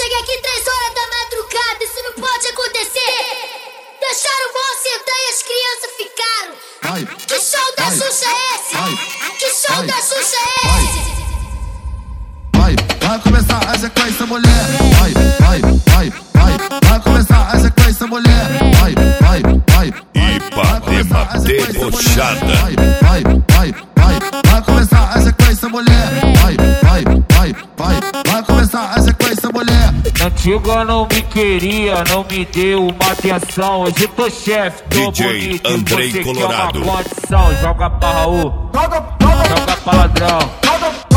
cheguei aqui 3 horas da madrugada, isso não pode acontecer. Deixaram o bom sentar e as crianças ficaram. Que show da Xuxa é esse? Que show da Xuxa é esse? Vai começar a sequência, mulher. Vai começar a sequência, mulher. Ipanema debochada. Vai começar a sequência, mulher. Vai começar a sequência, mulher. Antiga não me queria, não me deu uma atenção. Hoje tô chefe, tô DJ bonito. Andrei Você Colorado. quer uma condição, joga pra Raul, joga pra ladrão.